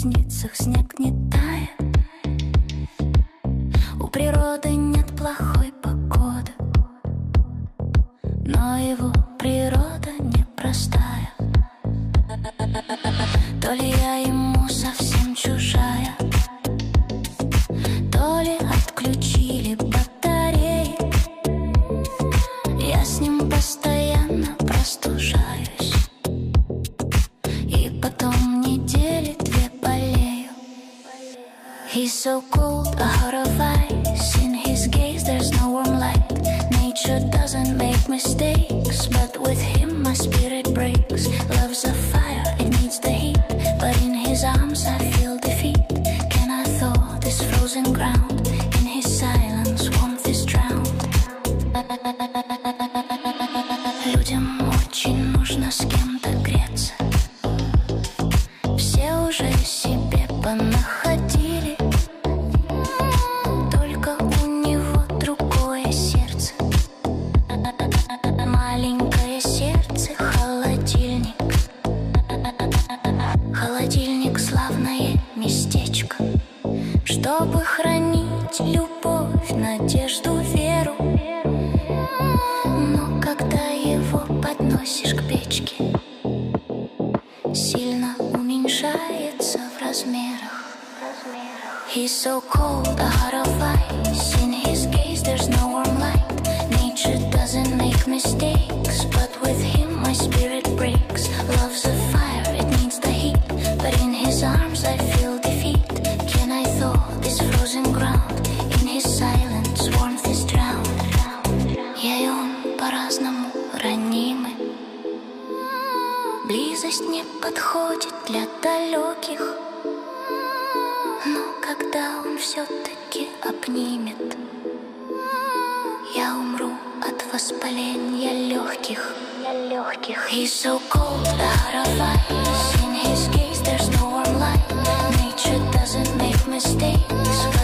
ресницах снег не тает. У природы нет плохой погоды, но его природа непростая. То ли я ему совсем чужая, то ли отключили батареи. Я с ним постоянно простужаюсь, и потом недели две болею. He's so cold, a heart of ice. In his gaze there's no warm light. Nature doesn't make mistakes, but with him my spirit breaks. Love's a fire, it needs the heat, but in his arms I feel defeat. Can I thaw this frozen ground? In his silence warmth is drowned. Людям очень нужно с кем-то греться. Все уже себе понаходили, только у него другое сердце. Маленькое сердце, холодильник. Холодильник — славное местечко, чтобы хранить любовь, надежду, веру. Но когда его подносишь к печке, сильно уменьшается в размерах. He's so cold, a heart of ice. In his gaze there's no warm light. Nature doesn't make mistakes, but with him my spirit breaks. Love's a fire, it needs the heat, but in his arms I feel defeat. Can I thaw this frozen ground? In his silence warmth is drowned. Я и он по-разному ранимы. Близость не подходит для далеких, но когда он все-таки обнимет, я умру от воспаления легких. He's so cold, a heart of ice. In his gaze there's no warm light. Nature doesn't make mistakes.